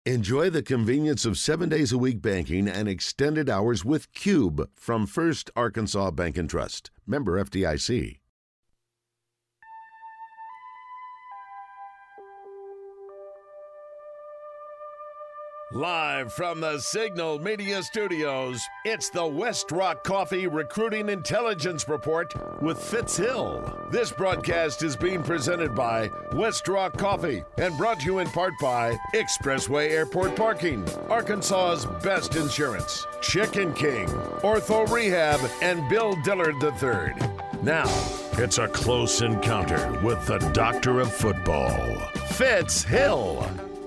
Enjoy the convenience of 7 days a week banking and extended hours with Cube from First Arkansas Bank and Trust. Member FDIC. Live from the Signal Media Studios, it's the West Rock Coffee Recruiting Intelligence Report with Fitz Hill. This broadcast is being presented by West Rock Coffee and brought to you in part by Expressway Airport Parking, Arkansas's best insurance, Chicken King, Ortho Rehab, and Bill Dillard III. Now, it's a close encounter with the Doctor of Football, Fitz Hill.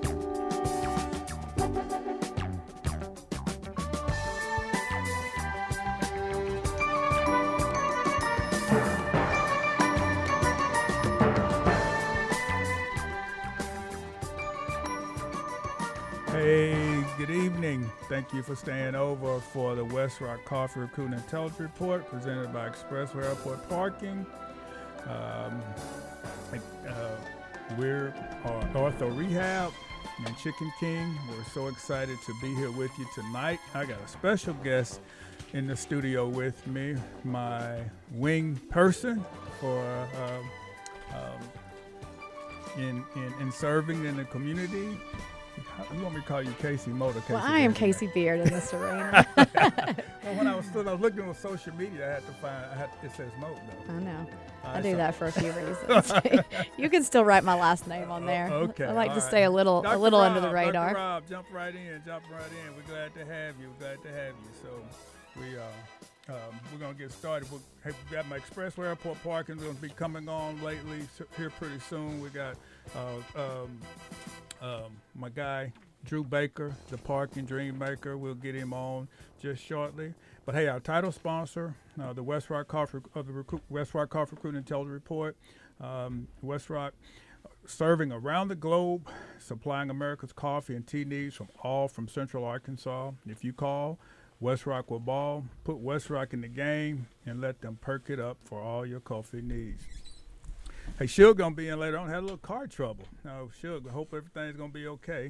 Hey, good evening. Thank you for staying over for the West Rock Coffee Recruiting Intelligence Report presented by Expressway Airport Parking. We're Ortho Rehab and Chicken King. We're so excited to be here with you tonight. I got a special guest in the studio with me, my wing person for in serving in the community. You want me to call you Casey Motor? Well, I am Casey Beard in this arena. Well, when I was looking on social media, I had to find. It says Moat though. I know. I do that for a few reasons. You can still write my last name on there. Okay. I like to stay a little under the radar. Dr. Rob, jump right in. We're glad to have you. So we're gonna get started. We got my Expressway Airport Parking going to be coming on here pretty soon. We got my guy Drew Baker, the Parking Dream Maker. We'll get him on just shortly. But hey, our title sponsor, the West Rock Coffee Recruiting Intelligence Report. West Rock serving around the globe, supplying America's coffee and tea needs from Central Arkansas. If you call, West Rock will ball. Put West Rock in the game and let them perk it up for all your coffee needs. Hey, Suge gonna be in later on. Had a little car trouble. Suge, I hope everything's gonna be okay.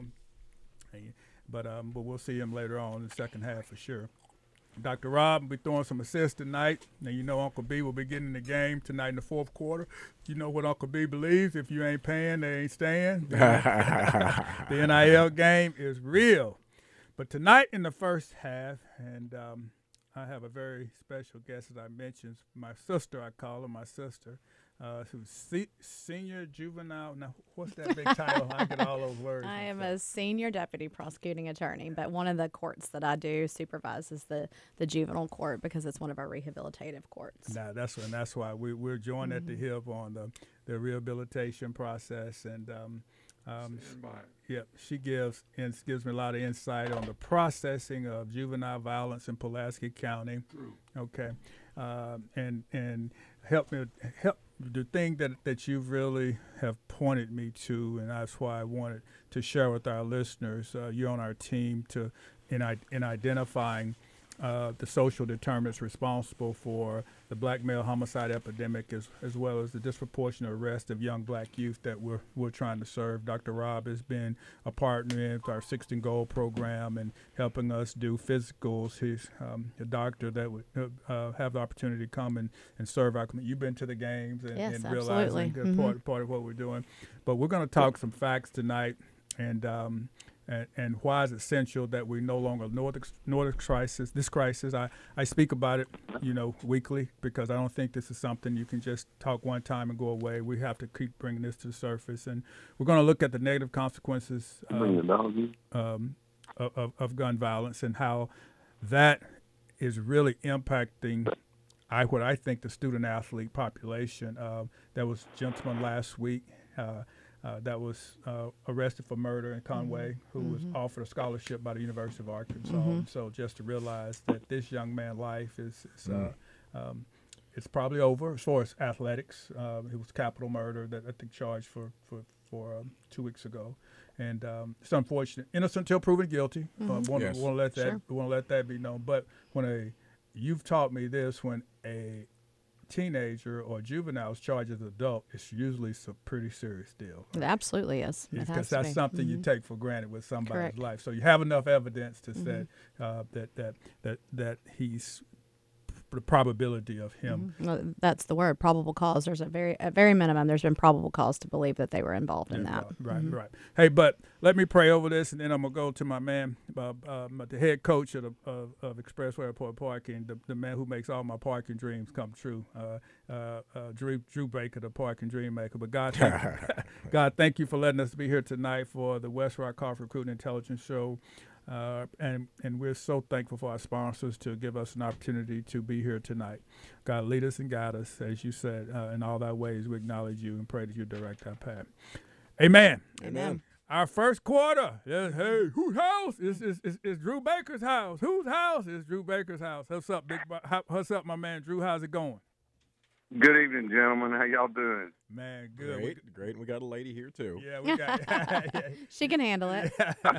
But we'll see him later on in the second half for sure. Dr. Rob will be throwing some assists tonight. Now you know Uncle B will be getting in the game tonight in the fourth quarter. You know what Uncle B believes: if you ain't paying, they ain't staying. The NIL game is real. But tonight in the first half, and I have a very special guest, as I mentioned, my sister. I call her my sister. Who's senior juvenile. Now, what's that big title? I get all those words. I am a senior deputy prosecuting attorney, but one of the courts that I do supervise is the juvenile court because it's one of our rehabilitative courts. Nah, that's why we're joined at the hip on the rehabilitation process, and she gives me a lot of insight on the processing of juvenile violence in Pulaski County. Okay, and help the thing that you really have pointed me to, and that's why I wanted to share with our listeners. You're on our team in identifying the social determinants responsible for the black male homicide epidemic, as well as the disproportionate arrest of young black youth that we're trying to serve. Dr. Rob has been a partner in our 16 Goal program and helping us do physicals. He's a doctor that would have the opportunity to come and serve our community. You've been to the games and realizing that part of what we're doing. But we're going to talk some facts tonight and why it's essential that we no longer ignore this crisis. I speak about it, weekly, because I don't think this is something you can just talk one time and go away. We have to keep bringing this to the surface. And we're going to look at the negative consequences of gun violence and how that is really impacting what I think the student-athlete population. There was a gentleman last week that was arrested for murder in Conway, who was offered a scholarship by the University of Arkansas. So just to realize that this young man's life is it's probably over as far as athletics. It was capital murder that I think charged for 2 weeks ago, and it's unfortunate. Innocent until proven guilty. Want to let that be known. But you've taught me this, when a teenager or juvenile is charged as an adult, it's usually a pretty serious deal. It absolutely is. It has Because to that's be. something you take for granted with somebody's Correct. life. So you have enough evidence to say that he's the probability of him. Well, that's the word, probable cause. There's at very minimum, there's been probable cause to believe that they were involved in that. Right. Hey, but let me pray over this, and then I'm gonna go to my man, the head coach of Expressway Airport Parking, the man who makes all my parking dreams come true, Drew Baker, the parking dream maker. But God, God, thank you for letting us be here tonight for the West Rock Coffee Recruiting Intelligence Show. And we're so thankful for our sponsors to give us an opportunity to be here tonight. God, lead us and guide us, as you said, in all thy ways. We acknowledge you and pray that you direct our path. Amen. Amen. Our first quarter. Hey, whose house is Drew Baker's house? Whose house is Drew Baker's house? What's up, what's up, my man Drew? How's it going? Good evening, gentlemen. How y'all doing? Man, good. Great. We got a lady here too. Yeah, we got. She can handle it.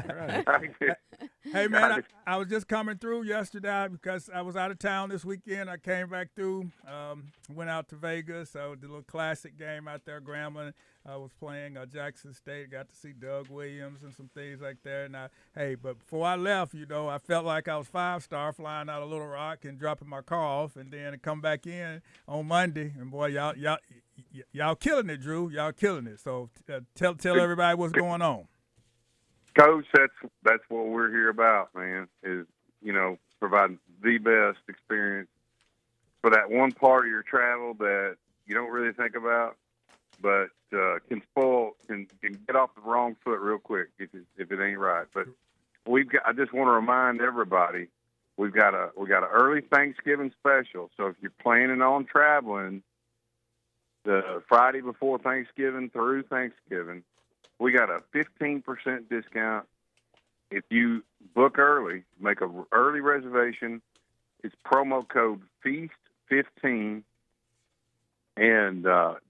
Hey, man, I was just coming through yesterday because I was out of town this weekend. I came back through, went out to Vegas. I did a little classic game out there. Grambling was playing Jackson State. Got to see Doug Williams and some things like that. And but before I left, I felt like I was 5-star flying out of Little Rock and dropping my car off, and then come back in on Monday. And boy, y'all killing it, Drew. Y'all killing it. So tell everybody what's going on. Coach, that's what we're here about, man, is, providing the best experience for that one part of your travel that you don't really think about, but can get off the wrong foot real quick if it ain't right. But I just want to remind everybody, we got a early Thanksgiving special. So if you're planning on traveling the Friday before Thanksgiving through Thanksgiving, we got a 15% discount. If you book early, make an early reservation, it's promo code FEAST15, and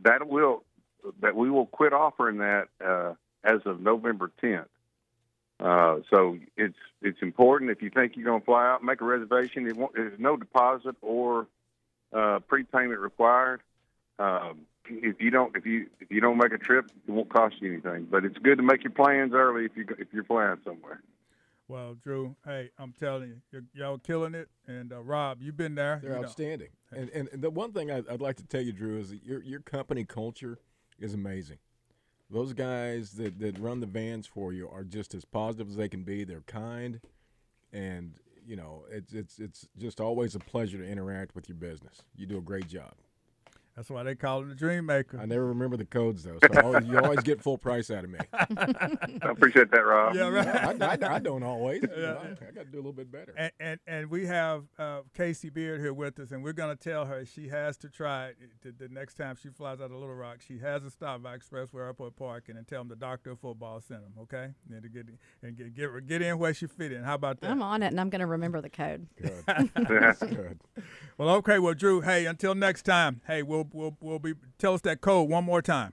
we will quit offering that as of November 10th. So it's important. If you think you're going to fly out, make a reservation. There's no deposit or prepayment required. If you don't make a trip, it won't cost you anything. But it's good to make your plans early if you're flying somewhere. Well, Drew, hey, I'm telling you, y'all killing it. And Rob, you've been there. They're outstanding. And the one thing I'd like to tell you, Drew, is that your company culture is amazing. Those guys that run the vans for you are just as positive as they can be. They're kind, and it's just always a pleasure to interact with your business. You do a great job. That's why they call him the Dream Maker. I never remember the codes, though, so you always get full price out of me. I appreciate that, Rob. Yeah, right. I don't always. I got to do a little bit better. And we have Casey Beard here with us, and we're going to tell her she has to try it the next time she flies out of Little Rock. She has to stop by Expressway Airport Parking and tell them the doctor of football sent them, okay? And to get in where she fit in. How about that? I'm on it, and I'm going to remember the code. Good. That's good. Well, okay. Well, Drew, hey, until next time, hey, we'll be tell us that code one more time.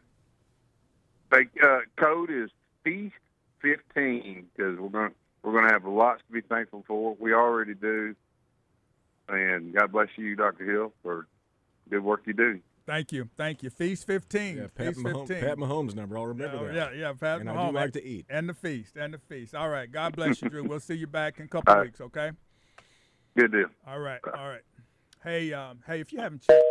Code is FEAST15 because we're gonna have lots to be thankful for. We already do, and God bless you, Dr. Hill, for good work you do. Thank you. Feast 15. Yeah, Pat Mahomes number. I'll remember that. Yeah, Pat and Mahomes. I do like to eat. And the feast. All right. God bless you, Drew. We'll see you back in a couple of weeks, okay? Good deal. All right. Hey, if you haven't checked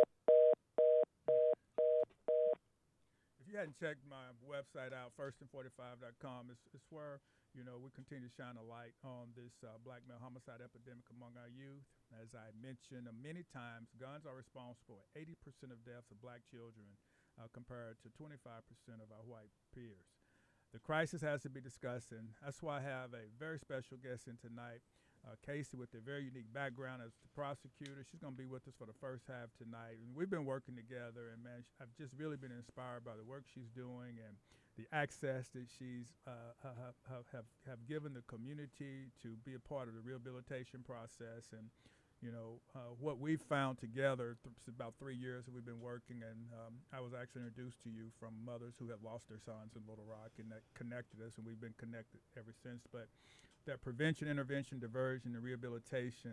my website out, firstand45.com, it's where we continue to shine a light on this black male homicide epidemic among our youth. As I mentioned many times, guns are responsible for 80% of deaths of black children compared to 25% of our white peers. The crisis has to be discussed, and that's why I have a very special guest in tonight, Casey, with a very unique background as the prosecutor. She's going to be with us for the first half tonight. And we've been working together, and, man, I've just really been inspired by the work she's doing and the access that she's have given the community to be a part of the rehabilitation process. And, what we've found together about 3 years that we've been working, and I was actually introduced to you from mothers who have lost their sons in Little Rock, and that connected us, and we've been connected ever since. But that prevention, intervention, diversion, and rehabilitation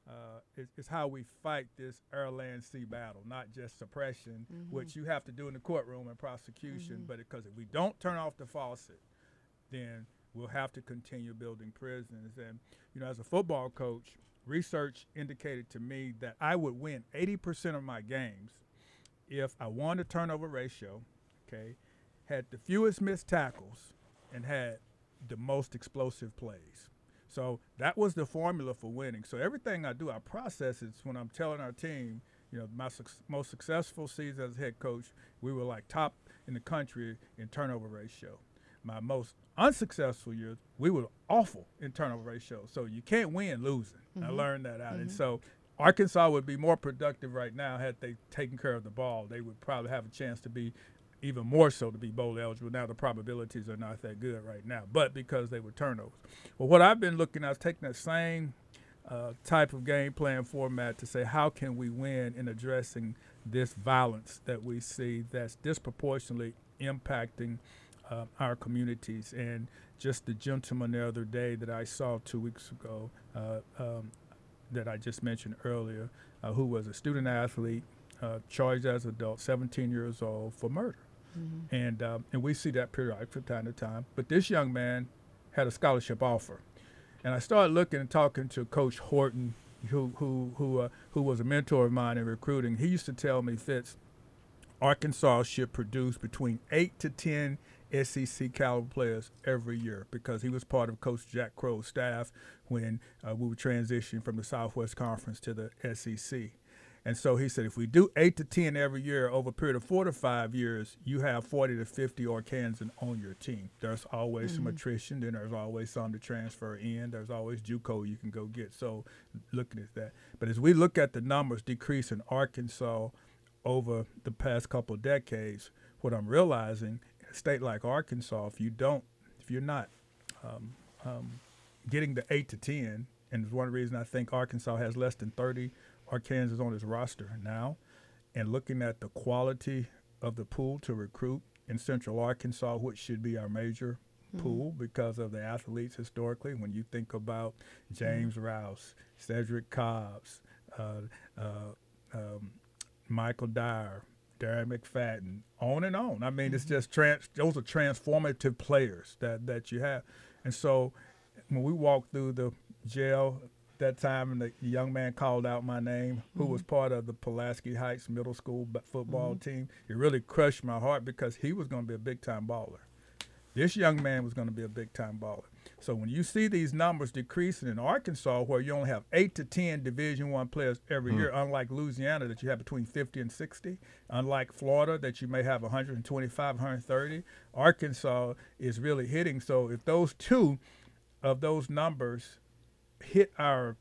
is how we fight this air, land, sea battle, not just suppression, which you have to do in the courtroom and prosecution, but because if we don't turn off the faucet, then we'll have to continue building prisons. And, as a football coach, research indicated to me that I would win 80% of my games if I won the turnover ratio, had the fewest missed tackles, and had the most explosive plays. So that was the formula for winning. So everything I do, I process it when I'm telling our team, my most successful season as head coach, we were like top in the country in turnover ratio. My most unsuccessful years, we were awful in turnover ratio. So you can't win losing. I learned that out. And so Arkansas would be more productive right now had they taken care of the ball. They would probably have a chance to be even more so to be bowl eligible. Now the probabilities are not that good right now, but because they were turnovers. Well, what I've been looking at is taking that same type of game plan format to say how can we win in addressing this violence that we see that's disproportionately impacting our communities. And just the gentleman the other day that I saw 2 weeks ago that I just mentioned earlier, who was a student athlete, charged as an adult, 17 years old, for murder. And we see that periodic from time to time. But this young man had a scholarship offer. And I started looking and talking to Coach Horton, who was a mentor of mine in recruiting. He used to tell me, Fitz, Arkansas should produce between 8 to 10 SEC caliber players every year, because he was part of Coach Jack Crow's staff when we were transitioning from the Southwest Conference to the SEC. And so he said, if we do 8 to 10 every year over a period of 4 to 5 years, you have 40 to 50 Arkansans on your team. There's always some attrition. Then there's always some to transfer in. There's always JUCO you can go get. So looking at that. But as we look at the numbers decrease in Arkansas over the past couple of decades, what I'm realizing, in a state like Arkansas, if you're not getting the 8 to 10, and it's one reason I think Arkansas has less than 30 Arkansas on his roster now, and looking at the quality of the pool to recruit in Central Arkansas, which should be our major pool because of the athletes historically. When you think about James Rouse, Cedric Cobbs, Michael Dyer, Darren McFadden, on and on. I mean, it's just those are transformative players that you have. And so when we walked through the jail that time, and the young man called out my name, who was part of the Pulaski Heights Middle School football team, it really crushed my heart because he was going to be a big-time baller. This young man was going to be a big-time baller. So when you see these numbers decreasing in Arkansas, where you only have 8 to 10 Division I players every year, unlike Louisiana that you have between 50 and 60, unlike Florida that you may have 125, 130, Arkansas is really hitting. So if those two of those numbers hit our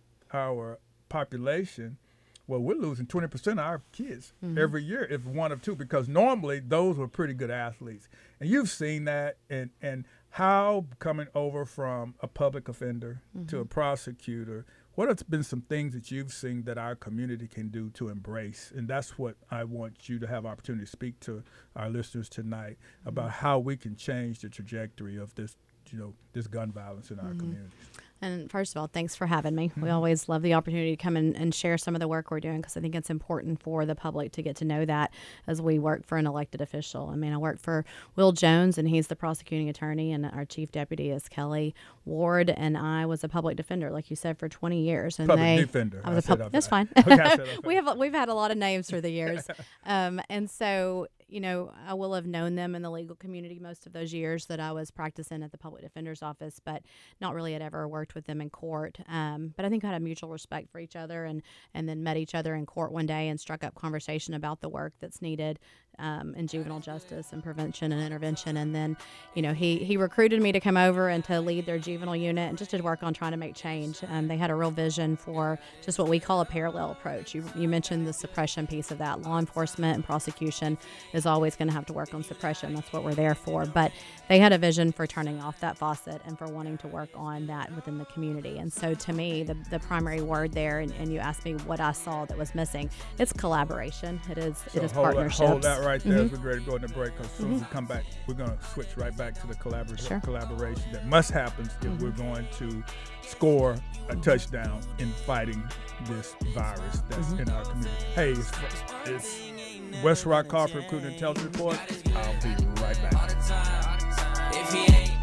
population, well, we're losing 20% of our kids every year if one of two, because normally those were pretty good athletes. And you've seen that, and how coming over from a public offender to a prosecutor, what have been some things that you've seen that our community can do to embrace? And that's what I want you to have opportunity to speak to our listeners tonight about how we can change the trajectory of this, this gun violence in our communities. And first of all, thanks for having me. We always love the opportunity to come and share some of the work we're doing, because I think it's important for the public to get to know that as we work for an elected official. I mean, I work for Will Jones, and he's the prosecuting attorney, and our chief deputy is Kelly Ward, and I was a public defender, like you said, for 20 years. And public defender. I was that's fine. Okay, We've had a lot of names through the years. And so, I will have known them in the legal community most of those years that I was practicing at the public defender's office, but not really had ever worked with them in court. But I think I had a mutual respect for each other, and then met each other in court one day and struck up conversation about the work that's needed in juvenile justice and prevention and intervention. And then, he recruited me to come over and to lead their juvenile unit and just to work on trying to make change. They had a real vision for just what we call a parallel approach. You mentioned the suppression piece of that. Law enforcement and prosecution is always going to have to work on suppression. That's what we're there for. But they had a vision for turning off that faucet and for wanting to work on that within the community. And so to me, the primary word there, and you asked me what I saw that was missing, it's collaboration. It is partnership. Hold that right there as we're ready to go into break. Because as soon as we come back, we're going to switch right back to the collaboration that must happen if we're going to score a touchdown in fighting this virus that's in our community. Hey, it's West Rock Coffee Recruiting Intelligence Report. I'll be right back. If he ain't,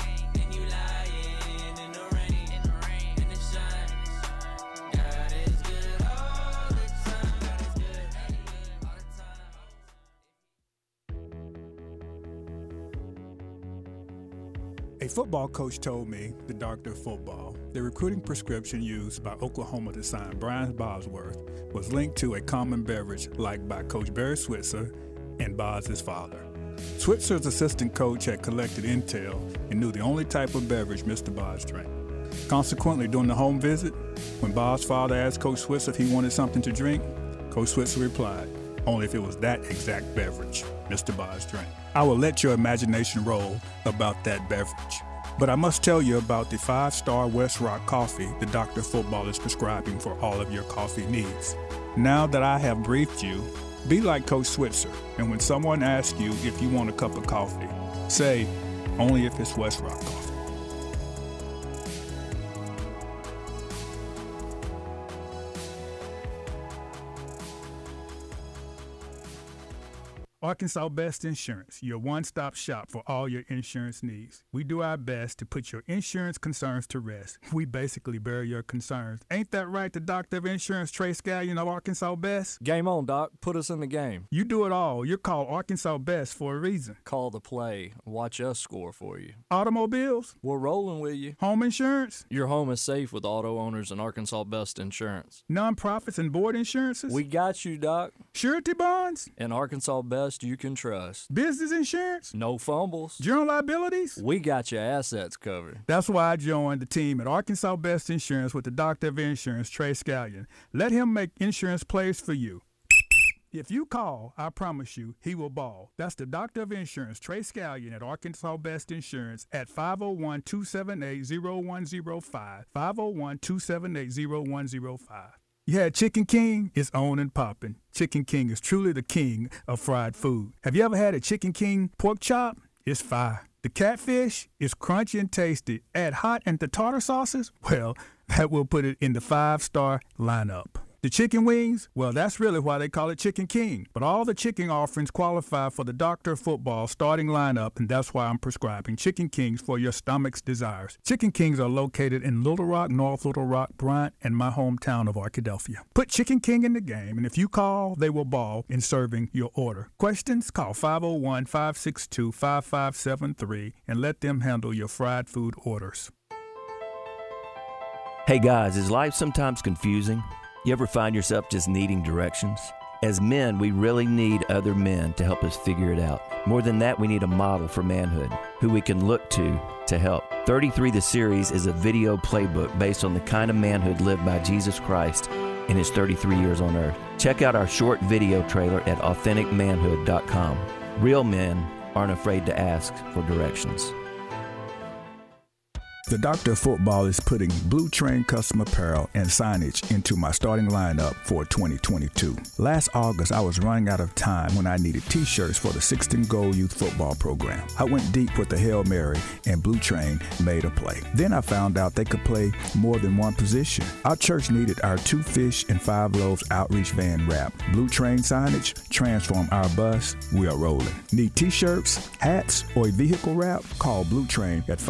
a football coach told me, the doctor of football, the recruiting prescription used by Oklahoma to sign Brian Bosworth was linked to a common beverage liked by Coach Barry Switzer and Bos's father. Switzer's assistant coach had collected intel and knew the only type of beverage Mr. Bos drank. Consequently, during the home visit, when Bos's father asked Coach Switzer if he wanted something to drink, Coach Switzer replied, only if it was that exact beverage Mr. Bos drank. I will let your imagination roll about that beverage. But I must tell you about the 5-star West Rock coffee the Dr. Football is prescribing for all of your coffee needs. Now that I have briefed you, be like Coach Switzer, and when someone asks you if you want a cup of coffee, say, only if it's West Rock coffee. Arkansas Best Insurance, your one-stop shop for all your insurance needs. We do our best to put your insurance concerns to rest. We basically bury your concerns. Ain't that right, the doctor of insurance, Trey Scallion of Arkansas Best? Game on, Doc. Put us in the game. You do it all. You're called Arkansas Best for a reason. Call the play. Watch us score for you. Automobiles? We're rolling with you. Home insurance? Your home is safe with auto owners and Arkansas Best Insurance. Nonprofits and board insurances? We got you, Doc. Surety bonds? And Arkansas Best you can trust. Business insurance? No fumbles. General liabilities? We got your assets covered. That's why I joined the team at Arkansas Best Insurance with the doctor of insurance, Trey Scallion. Let him make insurance plays for you. If you call, I promise you, he will ball. That's the doctor of insurance, Trey Scallion at Arkansas Best Insurance at 501-278-0105, 501-278-0105. You had Chicken King? It's on and popping. Chicken King is truly the king of fried food. Have you ever had a Chicken King pork chop? It's fire. The catfish is crunchy and tasty. Add hot and the tartar sauces? Well, that will put it in the 5-star lineup. The chicken wings? Well, that's really why they call it Chicken King. But all the chicken offerings qualify for the Doctor of Football starting lineup, and that's why I'm prescribing Chicken Kings for your stomach's desires. Chicken Kings are located in Little Rock, North Little Rock, Bryant, and my hometown of Arkadelphia. Put Chicken King in the game, and if you call, they will ball in serving your order. Questions? Call 501-562-5573 and let them handle your fried food orders. Hey guys, is life sometimes confusing? You ever find yourself just needing directions? As men, we really need other men to help us figure it out. More than that, we need a model for manhood, who we can look to help. 33 the Series is a video playbook based on the kind of manhood lived by Jesus Christ in his 33 years on earth. Check out our short video trailer at authenticmanhood.com. Real men aren't afraid to ask for directions. The Doctor of Football is putting Blue Train custom apparel and signage into my starting lineup for 2022. Last August, I was running out of time when I needed t-shirts for the 16 Goal Youth Football program. I went deep with the Hail Mary, and Blue Train made a play. Then I found out they could play more than one position. Our church needed our 2 fish and 5 loaves outreach van wrap. Blue Train signage, transform our bus, we are rolling. Need t-shirts, hats, or a vehicle wrap? Call Blue Train at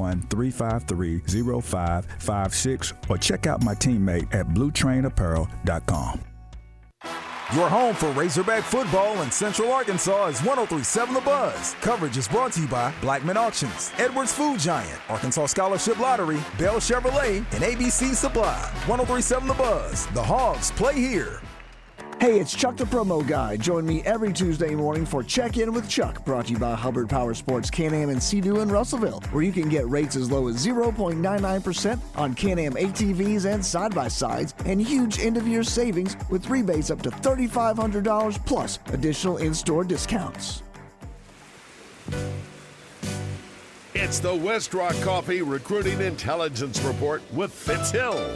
501-353-0556 or check out my teammate at bluetrainapparel.com. Your home for Razorback football in Central Arkansas is 103.7 The Buzz. Coverage is brought to you by Blackman Auctions, Edwards Food Giant, Arkansas Scholarship Lottery, Bell Chevrolet, and ABC Supply. 103.7 The Buzz. The Hogs play here. Hey, it's Chuck the Promo Guy. Join me every Tuesday morning for Check-In with Chuck, brought to you by Hubbard Power Sports Can-Am and Sea-Doo in Russellville, where you can get rates as low as 0.99% on Can-Am ATVs and side-by-sides, and huge end-of-year savings with rebates up to $3,500 plus additional in-store discounts. It's the West Rock Coffee Recruiting Intelligence Report with Fitz Hill.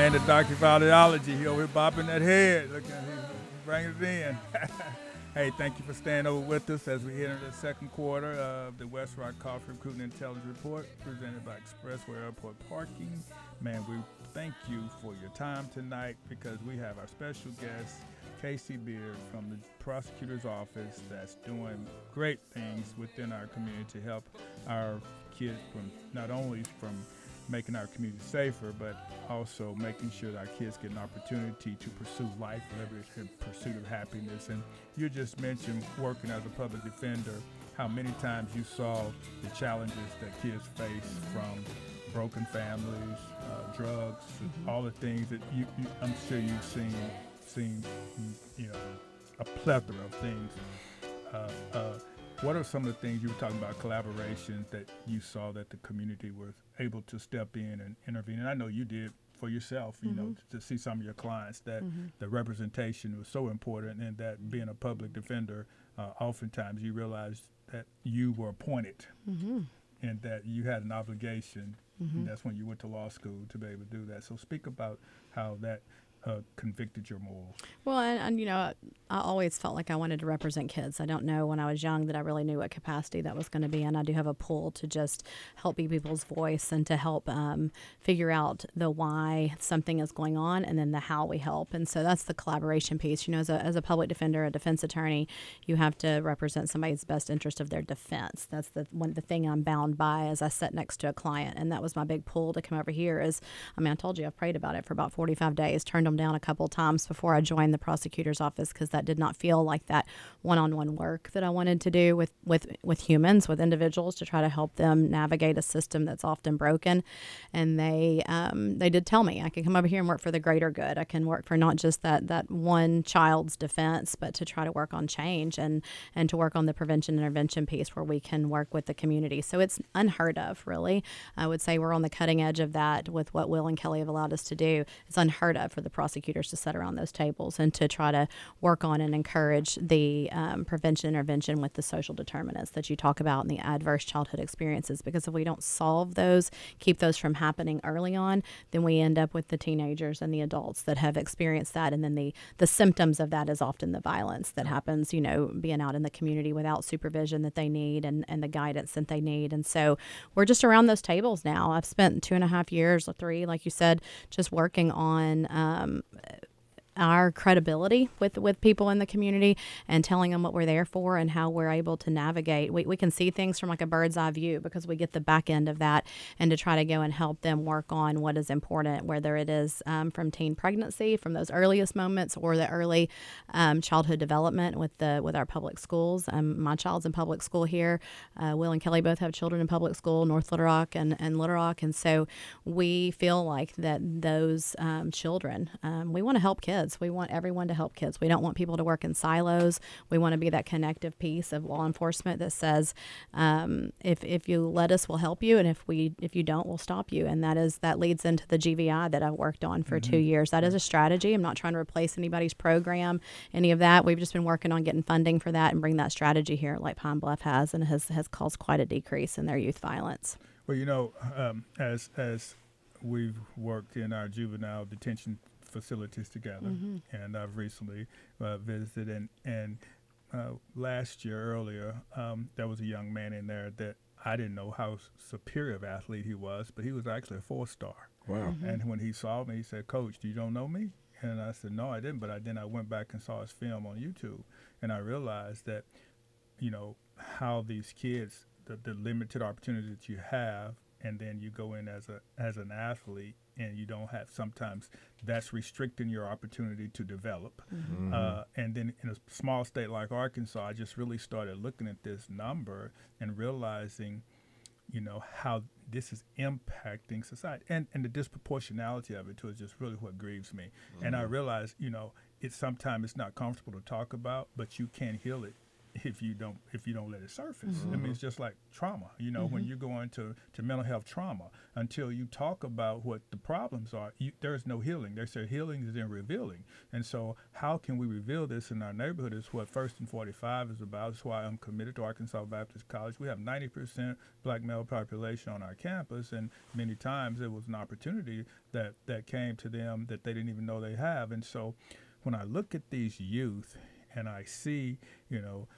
man, the doctor of audiology. He over here bopping that head. Look at him, bringing it in. Hey, thank you for staying over with us as we enter the second quarter of the West Rock Coffee Recruiting Intelligence Report presented by Expressway Airport Parking. Man, we thank you for your time tonight because we have our special guest, Casey Beard from the prosecutor's office that's doing great things within our community to help our kids from not only from making our community safer, but also making sure that our kids get an opportunity to pursue life, liberty, and pursuit of happiness. And you just mentioned working as a public defender, how many times you saw the challenges that kids face from broken families, drugs, all the things that I'm sure you've seen, a plethora of things. What are some of the things you were talking about, collaboration, that you saw that the community was able to step in and intervene? And I know you did for yourself, you know, to see some of your clients that the representation was so important, and that being a public defender, oftentimes you realized that you were appointed and that you had an obligation. And that's when you went to law school to be able to do that. So speak about how that convicted your morals. Well, and I always felt like I wanted to represent kids. I don't know when I was young that I really knew what capacity that was going to be, and I do have a pull to just help be people's voice and to help figure out the why something is going on, and then the how we help. And so that's the collaboration piece. As a public defender, a defense attorney, you have to represent somebody's best interest of their defense. That's the thing I'm bound by as I sit next to a client, and that was my big pull to come over here. I told you I've prayed about it for about 45 days, turned them down a couple of times before I joined the prosecutor's office because that did not feel like that one-on-one work that I wanted to do with humans, with individuals, to try to help them navigate a system that's often broken. And they did tell me I can come over here and work for the greater good. I can work for not just that one child's defense, but to try to work on change and to work on the prevention intervention piece where we can work with the community. So it's unheard of, really. I would say we're on the cutting edge of that with what Will and Kelly have allowed us to do. It's unheard of for the prosecutors to sit around those tables and to try to work on and encourage the prevention intervention with the social determinants that you talk about and the adverse childhood experiences. Because if we don't solve those, keep those from happening early on, then we end up with the teenagers and the adults that have experienced that. And then the symptoms of that is often the violence that happens, being out in the community without supervision that they need and the guidance that they need. And so we're just around those tables now. I've spent 2.5 years or 3, like you said, just working on our credibility with people in the community and telling them what we're there for and how we're able to navigate. We can see things from like a bird's eye view because we get the back end of that, and to try to go and help them work on what is important, whether it is from teen pregnancy, from those earliest moments, or the early childhood development with our public schools. My child's in public school here. Will and Kelly both have children in public school, North Little Rock and Little Rock. And so we feel like that those children, we want to help kids. We want everyone to help kids. We don't want people to work in silos. We want to be that connective piece of law enforcement that says, if you let us, we'll help you, and if you don't, we'll stop you. And that leads into the GVI that I worked on for 2 years. That is a strategy. I'm not trying to replace anybody's program, any of that. We've just been working on getting funding for that and bring that strategy here, like Pine Bluff has, and has caused quite a decrease in their youth violence. Well, as we've worked in our juvenile detention facilities together, and I've recently visited, and last year earlier, there was a young man in there that I didn't know how superior of an athlete he was, but he was actually a 4-star. Wow. And when he saw me, he said, "Coach, you don't know me?" And I said, "No, I didn't," but then I went back and saw his film on YouTube, and I realized that, how these kids, the limited opportunity that you have, and then you go in as an athlete, and you don't have, sometimes that's restricting your opportunity to develop. And then in a small state like Arkansas, I just really started looking at this number and realizing, how this is impacting society, and the disproportionality of it too is just really what grieves me. And I realized, sometimes it's not comfortable to talk about, but you can heal it if you don't let it surface. I mean, it's just like trauma. You know, when you go into mental health trauma, until you talk about what the problems are, there's no healing. They say healing is in revealing. And so how can we reveal this in our neighborhood is what First and 45 is about. That's why I'm committed to Arkansas Baptist College. We have 90% black male population on our campus, and many times it was an opportunity that came to them that they didn't even know they have. And so when I look at these youth and I see, you know,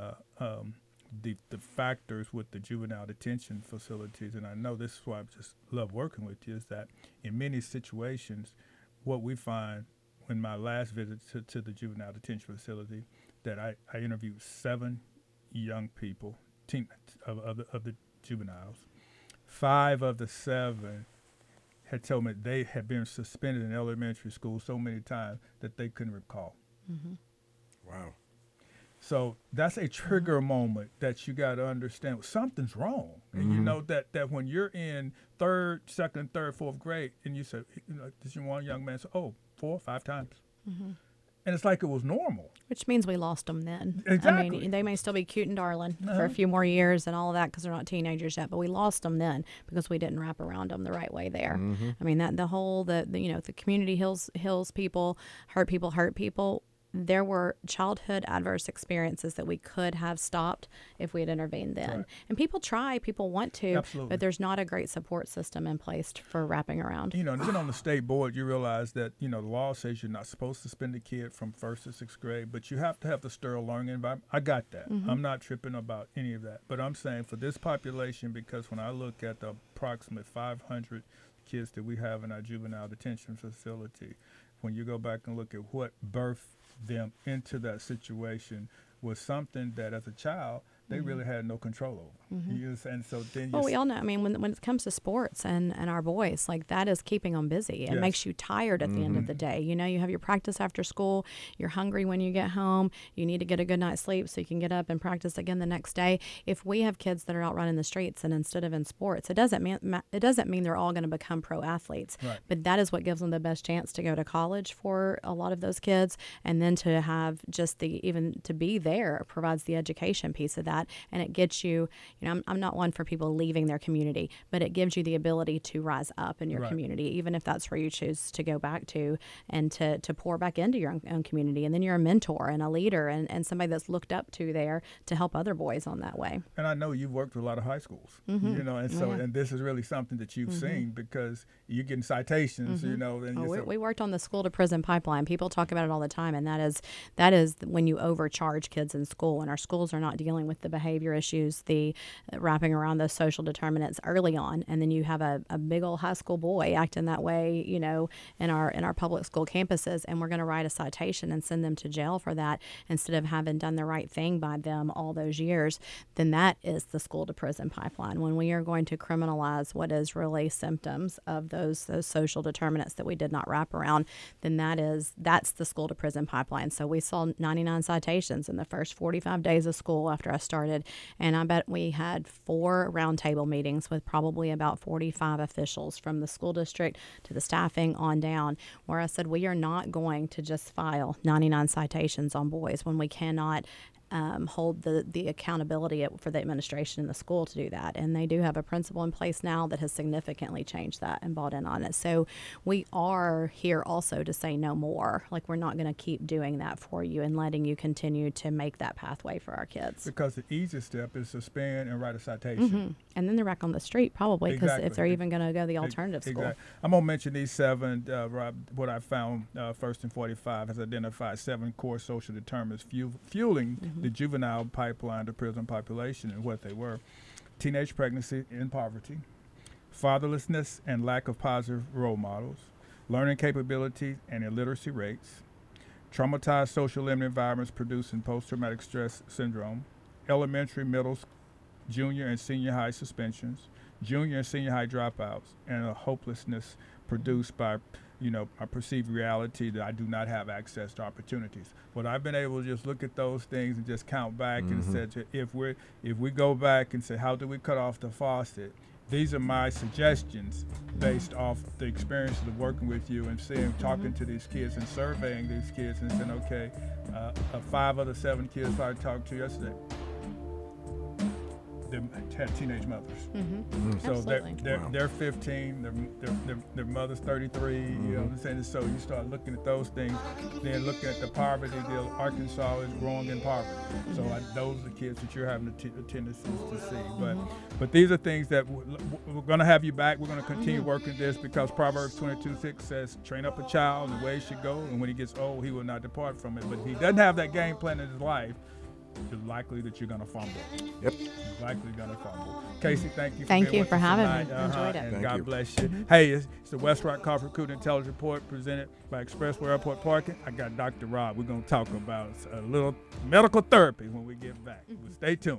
the factors with the juvenile detention facilities, and I know this is why I just love working with you, is that in many situations, what we find in my last visit to the juvenile detention facility, that I interviewed 7 young people, of the juveniles. 5 of the 7 had told me they had been suspended in elementary school so many times that they couldn't recall. Wow. So that's a trigger moment that you got to understand something's wrong. And you know that when you're in second, third, fourth grade, and you say, you know, this one young man said, 4 or 5 times. And it's like it was normal. Which means we lost them then. Exactly. I mean, they may still be cute and darling for a few more years and all of that because they're not teenagers yet, but we lost them then because we didn't wrap around them the right way there. I mean, that the whole, you know, the community heals people, hurt people. There were childhood adverse experiences that we could have stopped if we had intervened then. Right. And people try, people want to, Absolutely. but there's not a great support system in place for wrapping around. You know, and then on the state board, you realize that, you know, the law says you're not supposed to suspend a kid from 1st to 6th grade, but you have to have the sterile learning environment. I got that. I'm not tripping about any of that. But I'm saying for this population, because when I look at the approximate 500 kids that we have in our juvenile detention facility, when you go back and look at what birthed them into that situation was something that as a child they really had no control over. And so then we all know, I mean, when it comes to sports and our boys, like that is keeping them busy. It makes you tired at the end of the day. You know, you have your practice after school, you're hungry when you get home, you need to get a good night's sleep so you can get up and practice again the next day. If we have kids that are out running the streets and instead of in sports, it doesn't mean they're all going to become pro athletes, but that is what gives them the best chance to go to college for a lot of those kids, and then to have just even to be there provides the education piece of that. And it gets you, you know, I'm not one for people leaving their community, but it gives you the ability to rise up in your community, even if that's where you choose to go back to, and to pour back into your own community. And then you're a mentor and a leader and somebody that's looked up to there to help other boys on that way. And I know you've worked with a lot of high schools, you know, and so and this is really something that you've seen because you're getting citations, you know. And we worked on the school to prison pipeline. People talk about it all the time, and that is when you overcharge kids in school, and our schools are not dealing with the behavior issues, the wrapping around those social determinants early on, and then you have a big old high school boy acting that way, you know, in our public school campuses, and we're going to write a citation and send them to jail for that instead of having done the right thing by them all those years. Then that is the school to prison pipeline. When we are going to criminalize what is really symptoms of those social determinants that we did not wrap around, then that's the school to prison pipeline. So we saw 99 citations in the first 45 days of school after I started, and I bet we had 4 roundtable meetings with probably about 45 officials from the school district to the staffing on down, where I said we are not going to just file 99 citations on boys when we cannot hold the accountability for the administration in the school to do that. And they do have a principal in place now that has significantly changed that and bought in on it. So we are here also to say no more. Like, we're not going to keep doing that for you and letting you continue to make that pathway for our kids. Because the easiest step is suspend and write a citation. And then they're back on the street probably, because if they're even going to go the alternative school. I'm going to mention these 7, Rob. What I found, First and 45 has identified 7 core social determinants fueling the juvenile pipeline to prison population, and what they were: teenage pregnancy and poverty, fatherlessness and lack of positive role models, learning capabilities and illiteracy rates, traumatized social living environments producing post-traumatic stress syndrome, elementary, middle, junior, and senior high suspensions, junior and senior high dropouts, and a hopelessness produced by, you know, a perceived reality that I do not have access to opportunities. But I've been able to just look at those things and just count back and said, if we go back and say, how do we cut off the faucet? these are my suggestions based off the experience of working with you and talking to these kids and surveying these kids and saying, okay, 5 of the 7 kids I talked to yesterday, they had teenage mothers. So they're 15, their mother's 33, you know what I'm saying? So you start looking at those things, then looking at the poverty deal. Arkansas is growing in poverty. So those are the kids that you're having the tendencies to see. But these are things that we're going to have you back. We're going to continue working this because Proverbs 22:6 says, train up a child in the way he should go, and when he gets old, he will not depart from it. But if he doesn't have that game plan in his life, it's likely that you're going to fumble. Yep. Likely going to fumble. Casey, thank you. Thank you being for with us having me. tonight. Enjoyed it. And Thank God you. bless you. Hey, it's the West Rock Coffee Recruiting Intelligence Report presented by Expressway Airport Parking. I got Dr. Rob. We're going to talk about a little medical therapy when we get back. Stay tuned.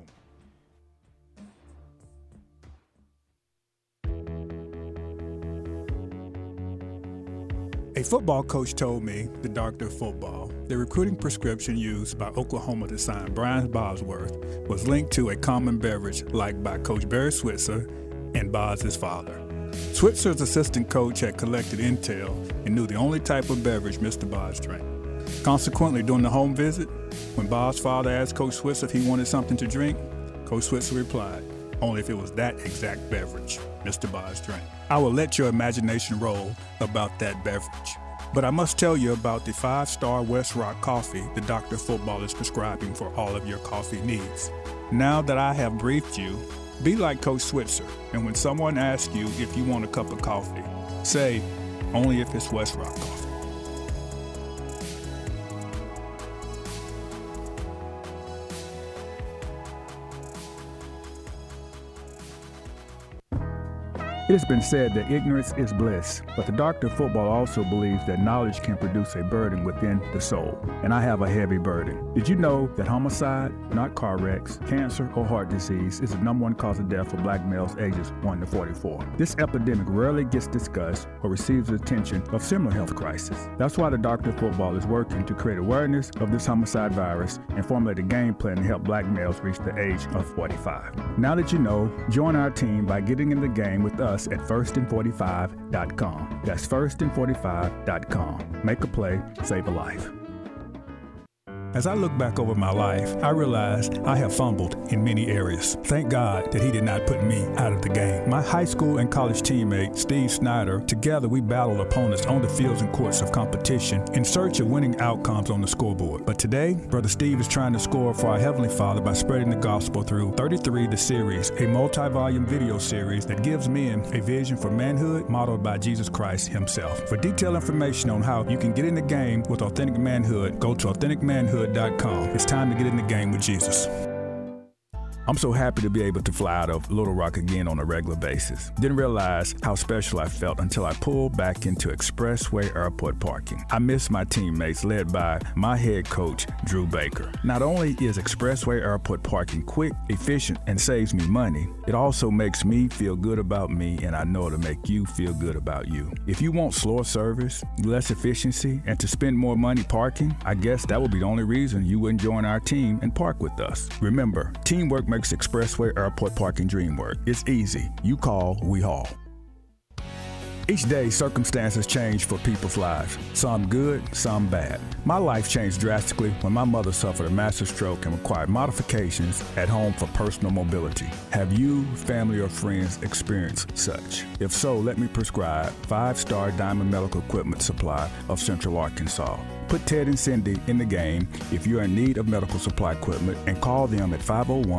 A football coach told me, the doctor of football, the recruiting prescription used by Oklahoma to sign Brian Bosworth was linked to a common beverage liked by Coach Barry Switzer and Bos's father. Switzer's assistant coach had collected intel and knew the only type of beverage Mr. Bos drank. Consequently, during the home visit, when Bos's father asked Coach Switzer if he wanted something to drink, Coach Switzer replied, only if it was that exact beverage Mr. Bos drank. I will let your imagination roll about that beverage. But I must tell you about the 5-star West Rock coffee the Dr. Football is prescribing for all of your coffee needs. Now that I have briefed you, be like Coach Switzer, and when someone asks you if you want a cup of coffee, say, only if it's West Rock coffee. It has been said that ignorance is bliss, but the Doctor of Football also believes that knowledge can produce a burden within the soul, and I have a heavy burden. Did you know that homicide, not car wrecks, cancer, or heart disease is the #1 cause of death for black males ages 1 to 44? This epidemic rarely gets discussed or receives the attention of similar health crises. That's why the Doctor of Football is working to create awareness of this homicide virus and formulate a game plan to help black males reach the age of 45. Now that you know, join our team by getting in the game with us at firstin45.com. That's firstin45.com. Make a play, save a life. As I look back over my life, I realized I have fumbled in many areas. Thank God that he did not put me out of the game. My high school and college teammate, Steve Snyder, together we battled opponents on the fields and courts of competition in search of winning outcomes on the scoreboard. But today, Brother Steve is trying to score for our Heavenly Father by spreading the gospel through 33 The Series, a multi-volume video series that gives men a vision for manhood modeled by Jesus Christ himself. For detailed information on how you can get in the game with authentic manhood, go to authenticmanhood.com. It's time to get in the game with Jesus. I'm so happy to be able to fly out of Little Rock again on a regular basis. Didn't realize how special I felt until I pulled back into Expressway Airport Parking. I miss my teammates led by my head coach, Drew Baker. Not only is Expressway Airport Parking quick, efficient, and saves me money, it also makes me feel good about me, and I know it'll make you feel good about you. If you want slower service, less efficiency, and to spend more money parking, I guess that would be the only reason you wouldn't join our team and park with us. Remember, teamwork makes Expressway Airport Parking dream work. It's easy. You call, we haul. Each day, circumstances change for people's lives. Some good, some bad. My life changed drastically when my mother suffered a massive stroke and required modifications at home for personal mobility. Have you, family, or friends experienced such? If so, let me prescribe 5-star Diamond Medical Equipment Supply of Central Arkansas. Put Ted and Cindy in the game if you're in need of medical supply equipment and call them at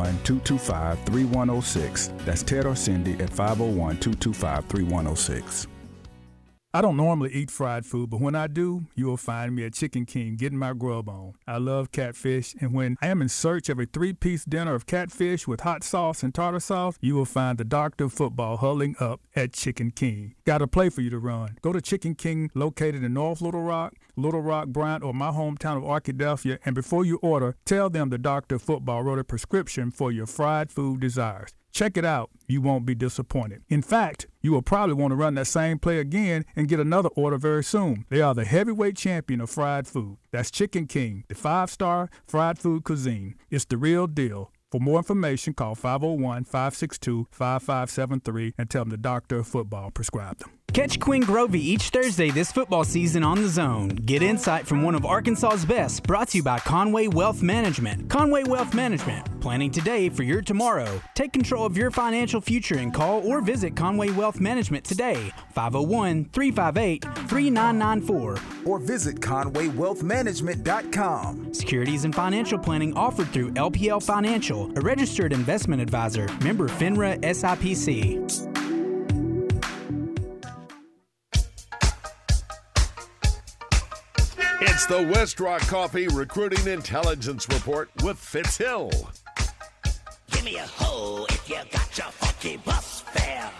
501-225-3106. That's Ted or Cindy at 501-225-3106. I don't normally eat fried food, but when I do, you will find me at Chicken King getting my grub on. I love catfish, and when I am in search of a 3-piece dinner of catfish with hot sauce and tartar sauce, you will find the Doctor of Football huddling up at Chicken King. Got a play for you to run. Go to Chicken King located in North Little Rock, Bryant, or my hometown of Arkadelphia, and before you order, tell them the Doctor of Football wrote a prescription for your fried food desires. Check it out. You won't be disappointed. In fact, you will probably want to run that same play again and get another order very soon. They are the heavyweight champion of fried food. That's Chicken King, the 5-star fried food cuisine. It's the real deal. For more information, call 501-562-5573 and tell them the doctor of football prescribed them. Catch Quinn Grovey each Thursday this football season on The Zone. Get insight from one of Arkansas's best, brought to you by Conway Wealth Management. Conway Wealth Management, planning today for your tomorrow. Take control of your financial future and call or visit Conway Wealth Management today, 501-358-3994. Or visit ConwayWealthManagement.com. Securities and financial planning offered through LPL Financial, a registered investment advisor, member FINRA SIPC. It's the West Rock Coffee Recruiting Intelligence Report with Fitz Hill. Give me a hoe if you got your funky bus fare.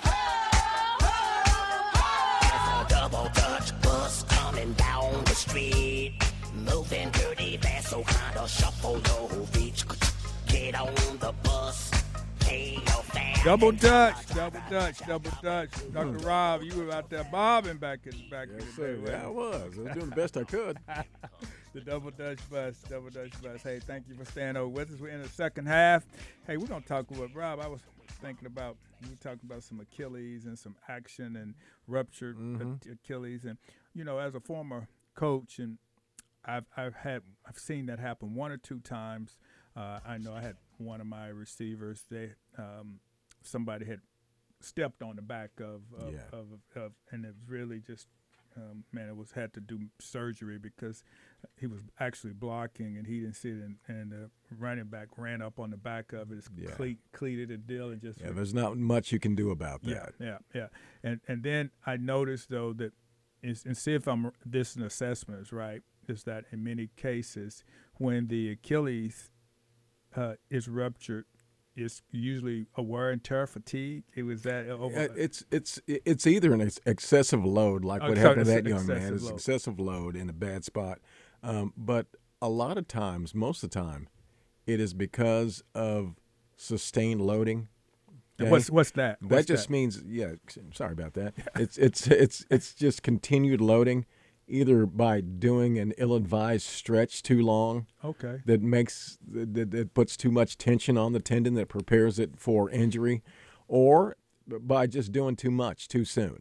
There's a double Dutch bus coming down the street, moving dirty fast, so kinda shuffle your feet. Get on the bus, pay your fare. Double Dutch. Dr. Rob, you were out there bobbing back in the day. Yeah, I was doing the best I could. The Double Dutch bus. Hey, thank you for staying over with us. We're in the second half. Hey, we're going to talk with Rob. I was thinking about, we were talking about some Achilles and some action and ruptured Achilles. And, you know, as a former coach, and I've seen that happen one or two times. I know I had one of my receivers, somebody had stepped on the back of and it was really just had to do surgery because he was actually blocking and he didn't see it, and the running back ran up on the back of it, cleated and deal, and just there's not much you can do about that. And then I noticed though that and see if this assessment is right, is that in many cases when the Achilles is ruptured, it's usually a wear and tear, fatigue. It was that over. It's either an excessive load, like what happened to that young man. It's excessive load in a bad spot, but a lot of times, most of the time, it is because of sustained loading. Okay? What's that? That just means sorry about that. It's just continued loading, either by doing an ill-advised stretch too long, that puts too much tension on the tendon that prepares it for injury, or by just doing too much too soon.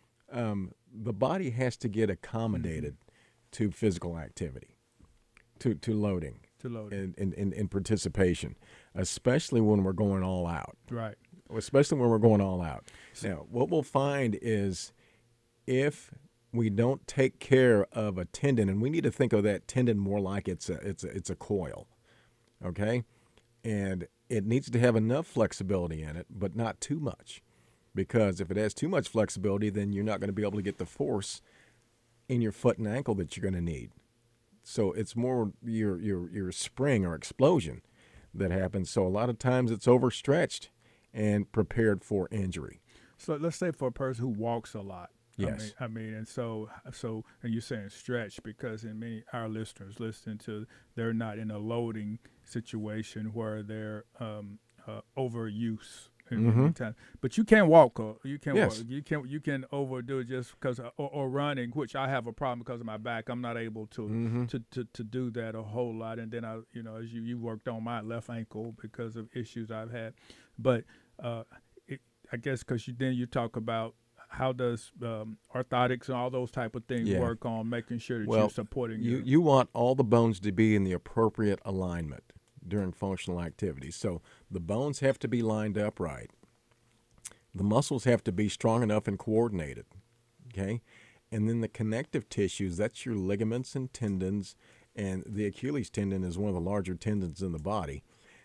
The body has to get accommodated to physical activity, to loading, and participation, especially when we're going all out. Right. Especially when we're going all out. Now, what we'll find is if we don't take care of a tendon, and we need to think of that tendon more like it's a coil, okay? And it needs to have enough flexibility in it, but not too much, because if it has too much flexibility, then you're not going to be able to get the force in your foot and ankle that you're going to need. So it's more your spring or explosion that happens. So a lot of times it's overstretched and prepared for injury. So let's say for a person who walks a lot. Yes. I mean, and so, and you're saying stretch because in many our listeners listening to, they're not in a loading situation where they're overuse. Time. But you can walk. You can walk. You can overdo it just because or running, which I have a problem because of my back. I'm not able to do that a whole lot. And then as you worked on my left ankle because of issues I've had. But I guess because you talk about how does orthotics and all those type of things work on making sure that you're supporting you want all the bones to be in the appropriate alignment during functional activity. So the bones have to be lined up right. The muscles have to be strong enough and coordinated, okay? And then the connective tissues, that's your ligaments and tendons, and the Achilles tendon is one of the larger tendons in the body.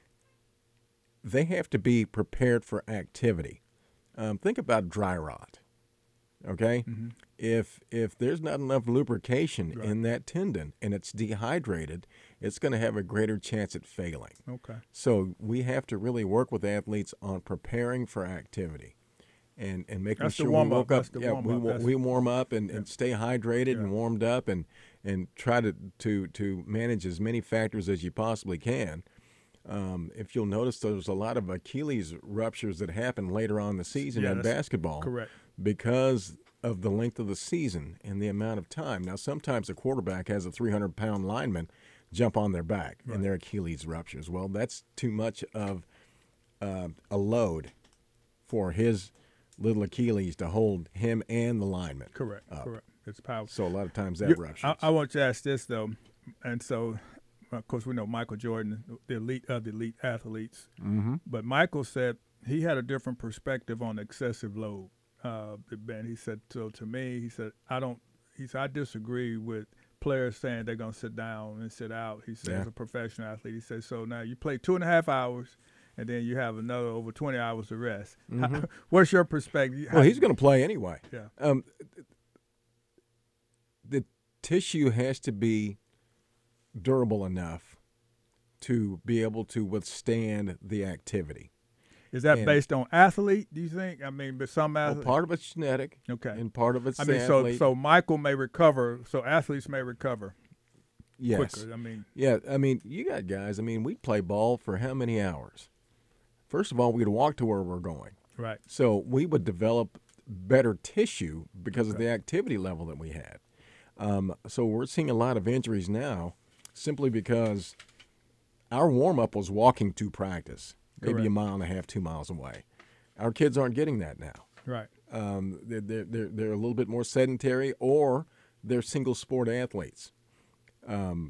They have to be prepared for activity. Think about dry rot. Okay, if there's not enough lubrication in that tendon and it's dehydrated, it's going to have a greater chance at failing. Okay. So we have to really work with athletes on preparing for activity, and making sure we woke up. We warm up and stay hydrated and warmed up and try to manage as many factors as you possibly can. If you'll notice, there's a lot of Achilles ruptures that happen later on in the season in basketball. Correct. Because of the length of the season and the amount of time. Now, sometimes a quarterback has a 300-pound lineman jump on their back and their Achilles ruptures. Well, that's too much of a load for his little Achilles to hold him and the lineman. Correct. It's powerful. So a lot of times that ruptures. I want you to ask this, though. And so, of course, we know Michael Jordan, the elite of the elite athletes. Mm-hmm. But Michael said he had a different perspective on excessive load. Ben, he said, so to me, he said, I disagree with players saying they're going to sit down and sit out. He said, as a professional athlete, he said, so now you play 2.5 hours, and then you have another over 20 hours of rest. Mm-hmm. What's your perspective? Well, he's going to play anyway. Yeah. The tissue has to be durable enough to be able to withstand the activity. Is that based on athlete, do you think? I mean, but some athletes. Well, part of it's genetic. Okay. And part of it's the athlete. So Michael may recover, so athletes may recover quicker. I mean, you got guys, we play ball for how many hours? First of all, we'd walk to where we're going. Right. So we would develop better tissue because of the activity level that we had. So we're seeing a lot of injuries now simply because our warm-up was walking to practice, maybe 1.5 miles, 2 miles away. Our kids aren't getting that now. Right. They're a little bit more sedentary, or they're single-sport athletes. I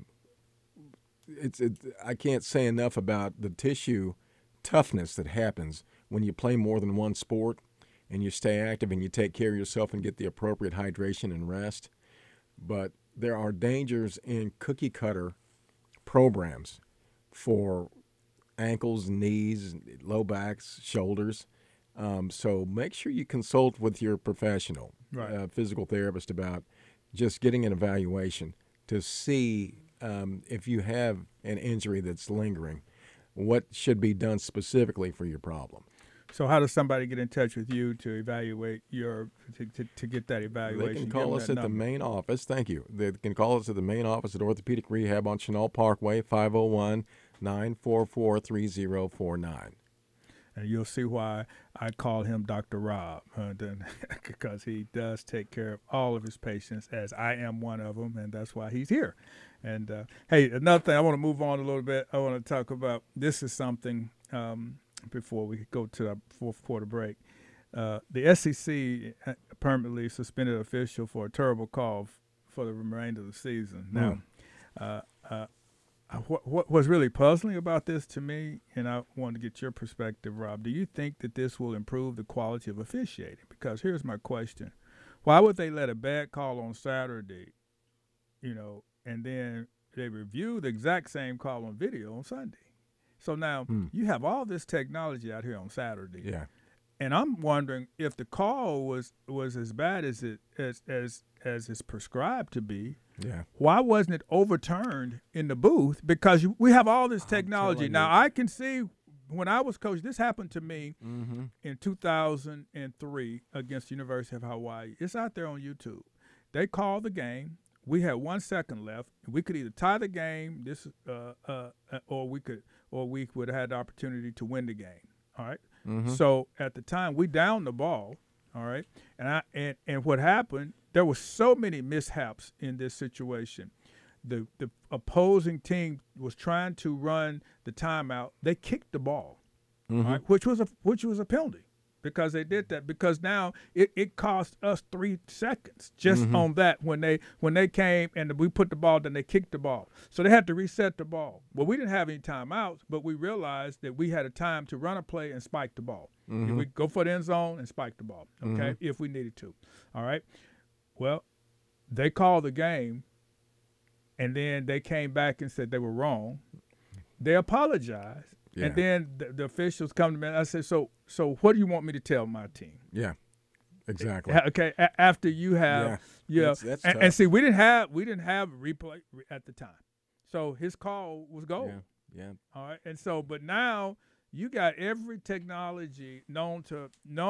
can't say enough about the tissue toughness that happens when you play more than one sport and you stay active and you take care of yourself and get the appropriate hydration and rest. But there are dangers in cookie-cutter programs for ankles, knees, low backs, shoulders. So make sure you consult with your professional, physical therapist, about just getting an evaluation to see if you have an injury that's lingering, what should be done specifically for your problem. So how does somebody get in touch with you to evaluate to get that evaluation? They can call us at the main office. Thank you. They can call us at the main office at Orthopedic Rehab on Chenal Parkway, 501-944-3049. And you'll see why I call him Dr. Rob, because he does take care of all of his patients, as I am one of them, and that's why he's here. And, hey, another thing, I want to move on a little bit. I want to talk about, this is something before we go to our fourth quarter break. The SEC permanently suspended an official for a terrible call for the remainder of the season. Now, what was really puzzling about this to me, and I wanted to get your perspective, Rob, do you think that this will improve the quality of officiating? Because here's my question. Why would they let a bad call on Saturday, and then they review the exact same call on video on Sunday? So now you have all this technology out here on Saturday. Yeah. And I'm wondering if the call was as bad as it's prescribed to be. Yeah. Why wasn't it overturned in the booth? Because we have all this technology. Now, I can see when I was coach, this happened to me in 2003 against the University of Hawaii. It's out there on YouTube. They called the game. We had 1 second left. We could either tie the game, or we would have had the opportunity to win the game. All right. So at the time, we downed the ball. All right. And what happened? There were so many mishaps in this situation. The opposing team was trying to run the timeout. They kicked the ball, right, which was a penalty, because they did that. Because now it cost us 3 seconds just on that when they came and we put the ball, then they kicked the ball. So they had to reset the ball. Well, we didn't have any timeouts, but we realized that we had a time to run a play and spike the ball. We go for the end zone and spike the ball, okay, if we needed to. All right. Well, they called the game, and then they came back and said they were wrong. They apologized, and then the officials come to me and I said, so what do you want me to tell my team? Yeah, exactly. Okay, after you have, that's and see, we didn't have replay at the time, so his call was gold. Yeah. All right, and so, but now you got every technology known to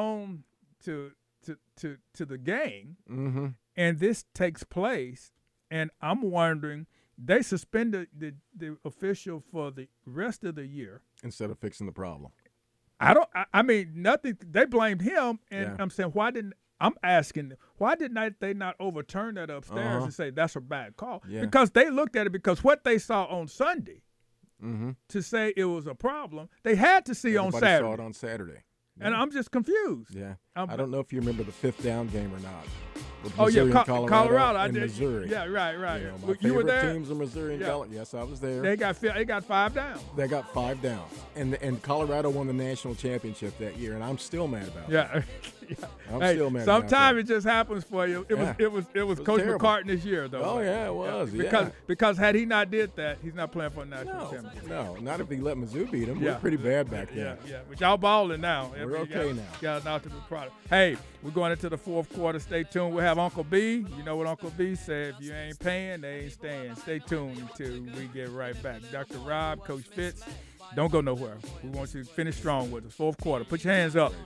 the game, and this takes place, and I'm wondering, they suspended the official for the rest of the year instead of fixing the problem. I mean, nothing. They blamed him, and I'm saying, why didn't I'm asking, why did they not overturn that upstairs and say that's a bad call? Yeah. Because they looked at it because what they saw on Sunday Mm-hmm. to say it was a problem, they had to see Everybody on Saturday. saw it on Saturday. And I'm just confused. Yeah. I don't know if you remember the 5th down game or not. With Oh, yeah, Missouri and Colorado I and did. Missouri. Yeah, right. You know, my You were favorite there? teams are Missouri and Colorado. Yes, I was there. They got 5 down. They got 5 down. And Colorado won the national championship that year, and I'm still mad about it. Yeah. I'm Hey, still mad about sometimes that. it just happens for you. It was Coach terrible. McCartan this year, though. Oh, yeah, it was. Because had he not did that, he's not playing for a national championship. No, not if he let Mizzou beat him. We're pretty bad back then. Yeah. But y'all balling now. We're okay now. Got an ultimate product. Hey, we're going into the fourth quarter. Stay tuned. We'll have Uncle B. You know what Uncle B said. If you ain't paying, they ain't staying. Stay tuned until we get right back. Dr. Rob, Coach Fitz, don't go nowhere. We want you to finish strong with us. Fourth quarter. Put your hands up.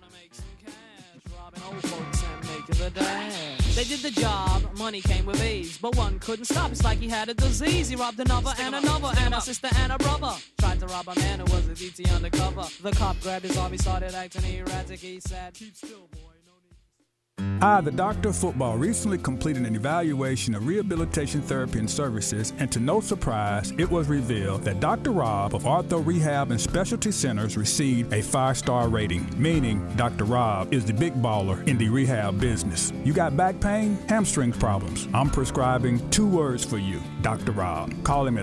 They did the job, money came with ease, but one couldn't stop. It's like he had a disease. He robbed another and another, and a sister and a brother. Tried to rob a man who was a DT undercover. The cop grabbed his arm, he started acting erratic. He said, "Keep still, boy." I, the Doctor of Football, recently completed an evaluation of rehabilitation therapy and services, and to no surprise, it was revealed that Dr. Rob of Ortho Rehab and Specialty Centers received a 5-star rating, meaning Dr. Rob is the big baller in the rehab business. You got back pain, hamstring problems? I'm prescribing 2 words for you, Dr. Rob. Call him at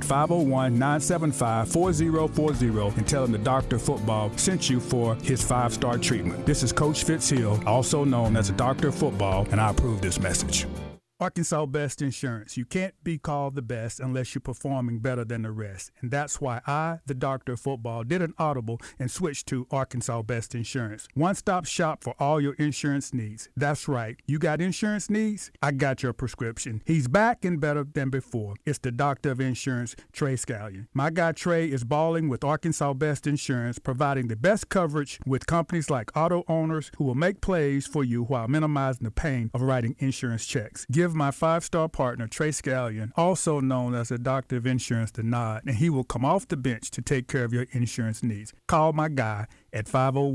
501-975-4040 and tell him the Doctor of Football sent you for his 5-star treatment. This is Coach Fitzhill, also known as the Doctor of Football, and I approve this message. Arkansas Best Insurance. You can't be called the best unless you're performing better than the rest. And that's why I, the Doctor of Football, did an audible and switched to Arkansas Best Insurance. One-stop shop for all your insurance needs. That's right. You got insurance needs? I got your prescription. He's back and better than before. It's the Doctor of Insurance, Trey Scallion. My guy Trey is balling with Arkansas Best Insurance, providing the best coverage with companies like Auto Owners who will make plays for you while minimizing the pain of writing insurance checks. Give my 5-star partner, Trey Scallion, also known as the Doctor of Insurance, the nod, and he will come off the bench to take care of your insurance needs. Call my guy at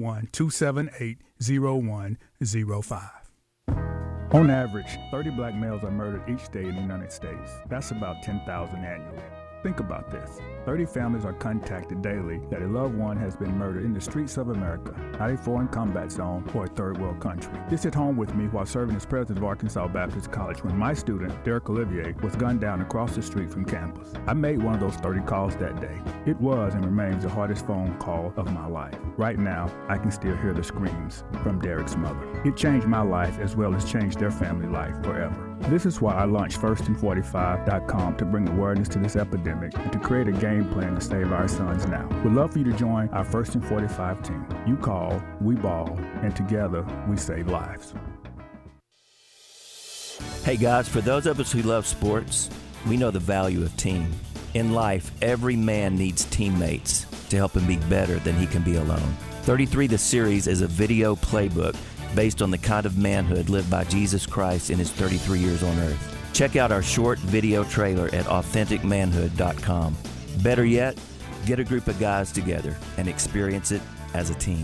501-278-0105. On average, 30 black males are murdered each day in the United States. That's about 10,000 annually. Think about this. 30 families are contacted daily that a loved one has been murdered in the streets of America, not a foreign combat zone or a third world country. This hit home with me while serving as president of Arkansas Baptist College when my student, Derek Olivier, was gunned down across the street from campus. I made one of those 30 calls that day. It was and remains the hardest phone call of my life. Right now, I can still hear the screams from Derek's mother. It changed my life as well as changed their family life forever. This is why I launched FirstAnd45.com to bring awareness to this epidemic and to create a game plan to save our sons now. We'd love for you to join our First and 45 team. You call, we ball, and together we save lives. Hey guys, for those of us who love sports, we know the value of team. In life, every man needs teammates to help him be better than he can be alone. 33 The Series is a video playbook based on the kind of manhood lived by Jesus Christ in his 33 years on earth. Check out our short video trailer at authenticmanhood.com. Better yet, get a group of guys together and experience it as a team.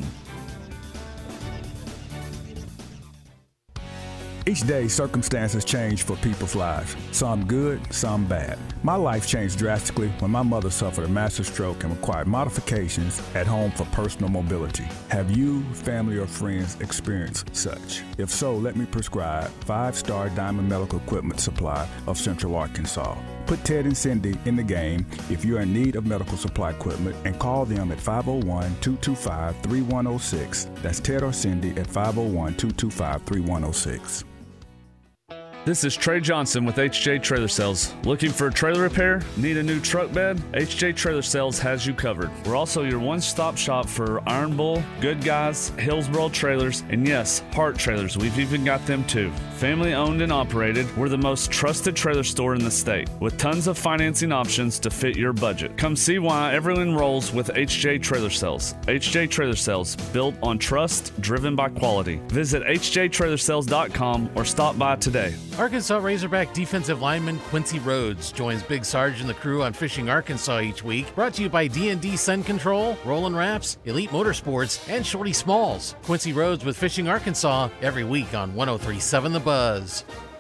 Each day, circumstances change for people's lives. Some good, some bad. My life changed drastically when my mother suffered a massive stroke and required modifications at home for personal mobility. Have you, family, or friends experienced such? If so, let me prescribe 5-star Diamond Medical Equipment Supply of Central Arkansas. Put Ted and Cindy in the game if you're in need of medical supply equipment and call them at 501-225-3106. That's Ted or Cindy at 501-225-3106. This is Trey Johnson with HJ Trailer Sales. Looking for a trailer repair? Need a new truck bed? HJ Trailer Sales has you covered. We're also your one-stop shop for Iron Bull, Good Guys, Hillsboro trailers, and yes, Hart trailers. We've even got them too. Family owned and operated, we're the most trusted trailer store in the state with tons of financing options to fit your budget. Come see why everyone rolls with HJ Trailer Sales. HJ Trailer Sales, built on trust, driven by quality. Visit hjtrailersales.com or stop by today. Arkansas Razorback defensive lineman Quincy Rhodes joins Big Sarge and the crew on Fishing Arkansas each week. Brought to you by D&D Sun Control, Rollin' Wraps, Elite Motorsports, and Shorty Smalls. Quincy Rhodes with Fishing Arkansas every week on 103.7 The Buzz.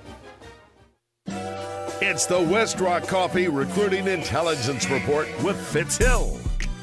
It's the West Rock Coffee Recruiting Intelligence Report with Fitz Hill.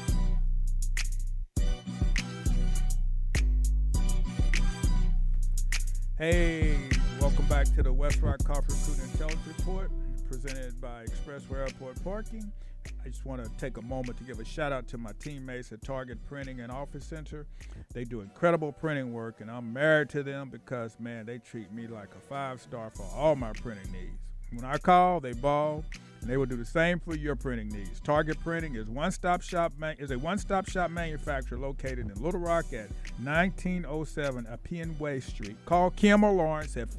Hey, welcome back to the West Rock Coffee Recruiting Intelligence Report, presented by Expressway Airport Parking. I just want to take a moment to give a shout out to my teammates at Target Printing and Office Center. They do incredible printing work, and I'm married to them because, man, they treat me like a 5-star for all my printing needs. When I call, they ball, and they will do the same for your printing needs. Target Printing is a one-stop shop manufacturer located in Little Rock at 1907 Appian Way Street. Call Kim or Lawrence at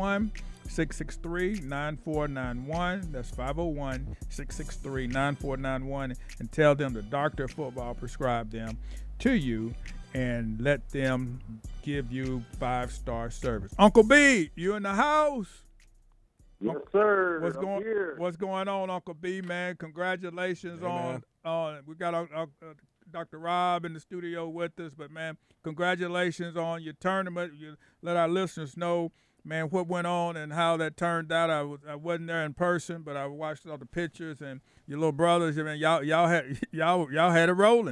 501-663-9491. That's 501-663-9491, and tell them the doctor of football prescribed them to you, and let them give you 5-star service. Uncle B, you in the house? Yes, sir. What's going on, Uncle B, man? Congratulations on we got Dr. Rob in the studio with us, but, man, congratulations on your tournament. You let our listeners know, man, what went on and how that turned out. I wasn't there in person, but I watched all the pictures, and your little brothers, man, y'all had it rolling.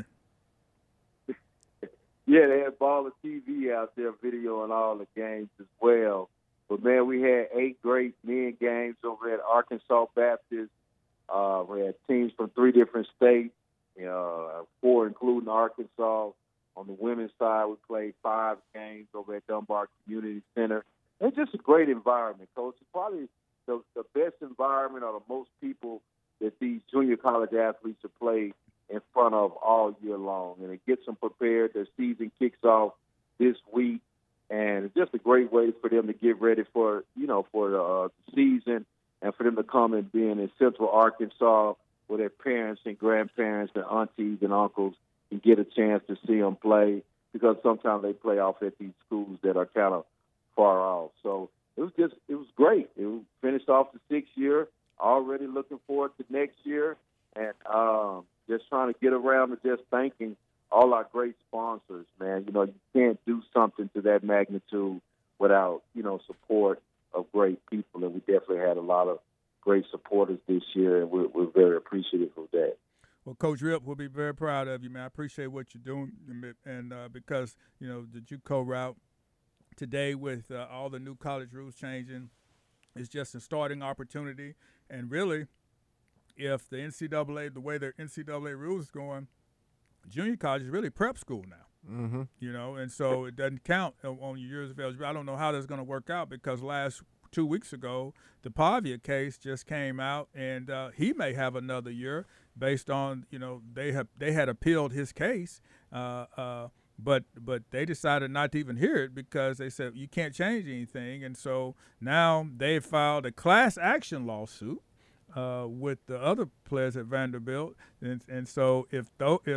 Yeah, they had Ball of TV out there videoing all the games as well. But, man, we had 8 great men games over at Arkansas Baptist. We had teams from 3 different states, 4 including Arkansas. On the women's side, we played 5 games over at Dunbar Community Center. It's just a great environment, Coach. It's probably the best environment or the most people that these junior college athletes have played in front of all year long. And it gets them prepared. Their season kicks off this week. And it's just a great way for them to get ready for the season, and for them to come and be in Central Arkansas where their parents and grandparents and aunties and uncles can get a chance to see them play, because sometimes they play off at these schools that are kind of far off. So it was great. It finished off the 6th year, already looking forward to next year, and just trying to get around to just thanking all our great sponsors, man. You can't do something to that magnitude without, support of great people. And we definitely had a lot of great supporters this year, and we're very appreciative of that. Well, Coach Rip, we'll be very proud of you, man. I appreciate what you're doing, and because, the JUCO route today with all the new college rules changing is just a starting opportunity. And really, if the NCAA, the way their NCAA rules is going, junior college is really prep school now. Mm-hmm. And so it doesn't count on your years of eligibility. I don't know how that's going to work out, because 2 weeks ago, the Pavia case just came out, and he may have another year based on, they had appealed his case, but they decided not to even hear it because they said you can't change anything. And so now they filed a class action lawsuit with the other players at Vanderbilt, and so if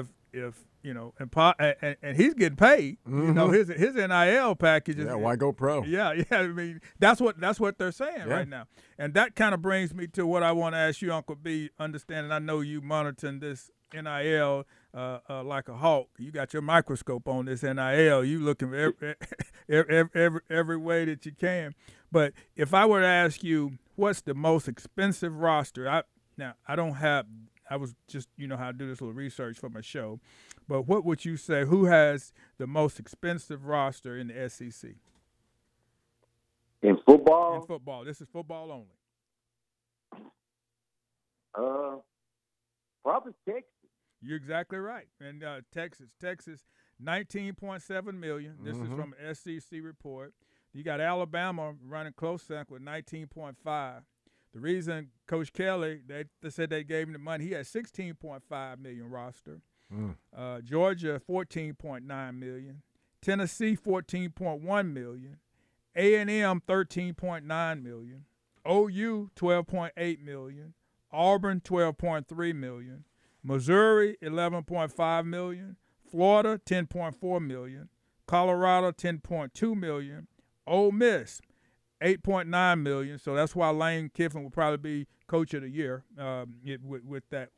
and he's getting paid, Mm-hmm. His NIL package is, why go pro? Yeah. I mean, that's what they're saying right now, and that kind of brings me to what I want to ask you, Uncle B. Understanding, I know you monitoring this NIL like a hawk. You got your microscope on this NIL. You looking every way that you can. But if I were to ask you, what's the most expensive roster? I was just, how I do this little research for my show. But what would you say, who has the most expensive roster in the SEC? In football? In football. This is football only. Probably Texas. You're exactly right. And Texas, $19.7 million. This is from an SEC report. You got Alabama running close second with $19.5. The reason Coach Kelly, they said they gave him the money, he had $16.5 million roster. Georgia, $14.9 million. Tennessee, $14.1 million. A&M, $13.9 million. OU, $12.8 million. Auburn, $12.3 million. Missouri, $11.5 million. Florida, $10.4 million. Colorado, $10.2 million. Ole Miss, $8.9 million. So that's why Lane Kiffin will probably be Coach of the Year with that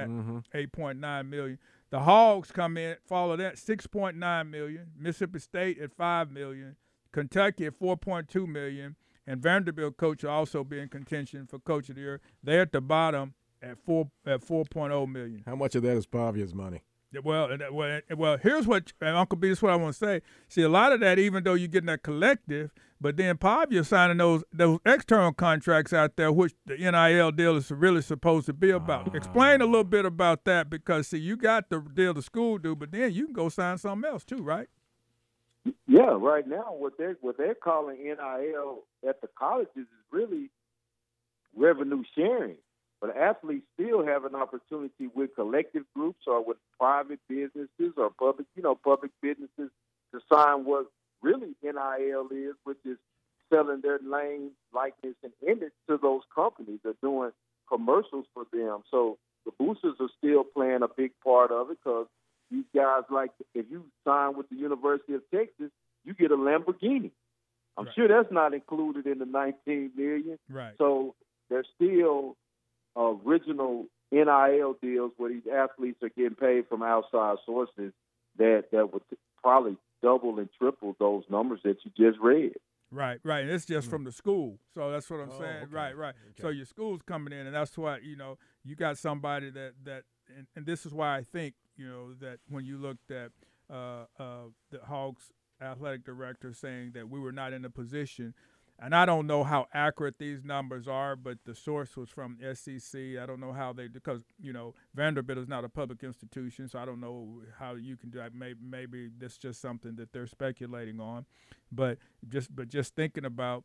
$8.9 million. The Hogs come in, follow that, $6.9 million. Mississippi State at $5 million. Kentucky at $4.2 million. And Vanderbilt coach will also be in contention for Coach of the Year. They're at the bottom at $4.0 million. How much of that is Pavia's money? Well, here's what, Uncle B, this is what I want to say. See, a lot of that, even though you're getting that collective, but then Pavia signing those external contracts out there, which the NIL deal is really supposed to be about. Explain a little bit about that, because, see, you got the deal the school do, but then you can go sign something else too, right? Yeah, right now what they're calling NIL at the colleges is really revenue sharing. But athletes still have an opportunity with collective groups or with private businesses or public businesses to sign what really NIL is, which is selling their name, likeness, and image to those companies. They're doing commercials for them. So the boosters are still playing a big part of it, because these guys, like, if you sign with the University of Texas, you get a Lamborghini. I'm sure that's not included in the $19 million. Right. So there's still original NIL deals where these athletes are getting paid from outside sources that would probably double and triple those numbers that you just read. Right. And it's just from the school. So that's what I'm saying. Okay. Right. Okay. So your school's coming in, and that's why, you got somebody that and this is why I think, that when you looked at the Hogs athletic director saying that we were not in a position, and I don't know how accurate these numbers are, but the source was from SEC. I don't know how because Vanderbilt is not a public institution, so I don't know how you can do that. Maybe that's just something that they're speculating on, but just thinking about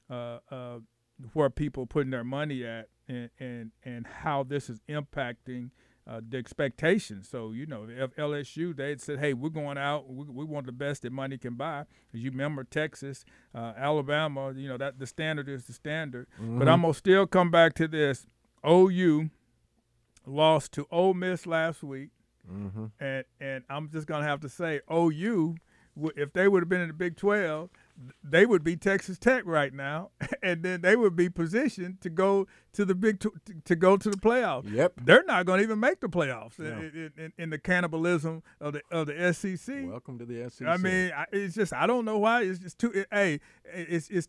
where people putting their money at and how this is impacting the expectations. So, if LSU, they said, hey, we're going out. We want the best that money can buy. As you remember, Texas, Alabama, that the standard is the standard. Mm-hmm. But I'm going to still come back to this. OU lost to Ole Miss last week. Mm-hmm. And I'm just going to have to say, OU, if they would have been in the Big 12, they would be Texas Tech right now, and then they would be positioned to go to the to go to the playoffs. Yep, they're not going to even make the playoffs in the cannibalism of the SEC. Welcome to the SEC. I mean, it's just, I don't know why it's just too. It's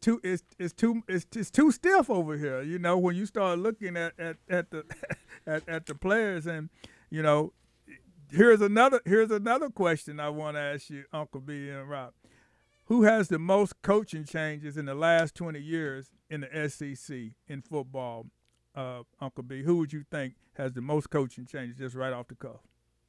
too stiff over here. When you start looking at the players, and here's another question I want to ask you, Uncle B and Rob. Who has the most coaching changes in the last 20 years in the SEC in football, Uncle B? Who would you think has the most coaching changes, just right off the cuff?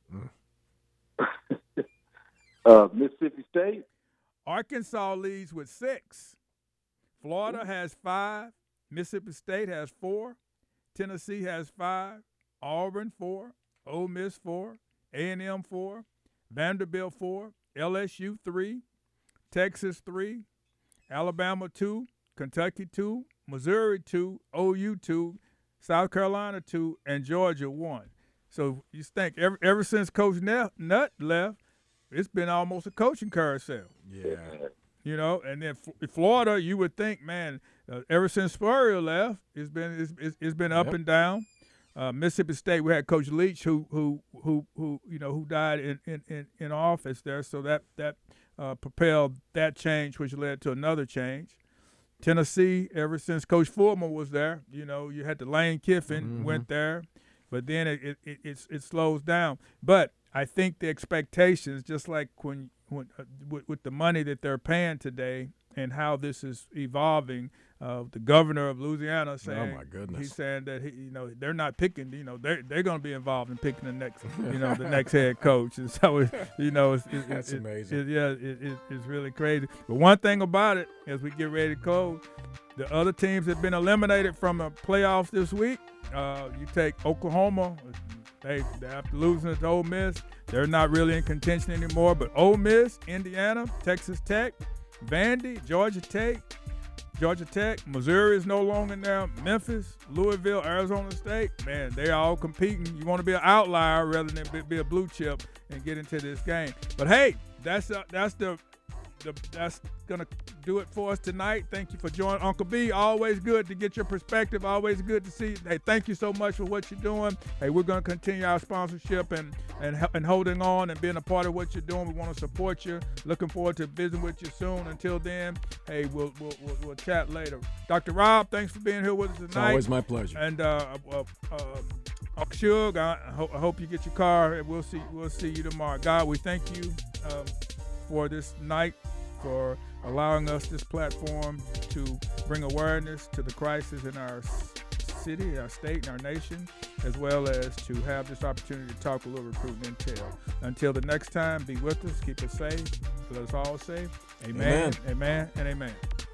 Mississippi State. Arkansas leads with 6. Florida has 5. Mississippi State has 4. Tennessee has 5. Auburn 4. Ole Miss 4. A&M 4. Vanderbilt 4. LSU 3. Texas 3, Alabama 2, Kentucky 2, Missouri 2, OU 2, South Carolina 2, and Georgia 1. So you think ever since Coach Nutt left, it's been almost a coaching carousel. Yeah. And then Florida, you would think, man, ever since Spurrier left, it's been up and down. Mississippi State, we had Coach Leach who died in office there, so that propelled that change, which led to another change. Tennessee, ever since Coach Foreman was there, you had the Lane Kiffin went there, but then it slows down. But I think the expectations, just like when with the money that they're paying today and how this is evolving, the governor of Louisiana saying, "Oh my goodness," he's saying that they're not picking, they're going to be involved in picking the next, the next head coach, and so that's amazing. It's really crazy. But one thing about it, as we get ready to close, the other teams that have been eliminated from the playoffs this week. You take Oklahoma. After losing to Ole Miss, they're not really in contention anymore. But Ole Miss, Indiana, Texas Tech, Vandy, Georgia Tech, Missouri is no longer there. Memphis, Louisville, Arizona State, man, they're all competing. You want to be an outlier rather than be a blue chip and get into this game. But hey, that's the that's going to do it for us tonight. Thank you for joining. Uncle B, always good to get your perspective. Always good to see you. Hey, thank you so much for what you're doing. Hey, we're going to continue our sponsorship and holding on and being a part of what you're doing. We want to support you. Looking forward to visiting with you soon. Until then, hey, we'll chat later. Dr. Rob, thanks for being here with us tonight. It's always my pleasure. And Suge, I hope you get your car, and we'll see you tomorrow. God, we thank you for this night, for allowing us this platform to bring awareness to the crisis in our city, our state, and our nation, as well as to have this opportunity to talk a little recruiting intel. Until the next time, be with us, keep us safe. Let us all say amen, amen, and amen.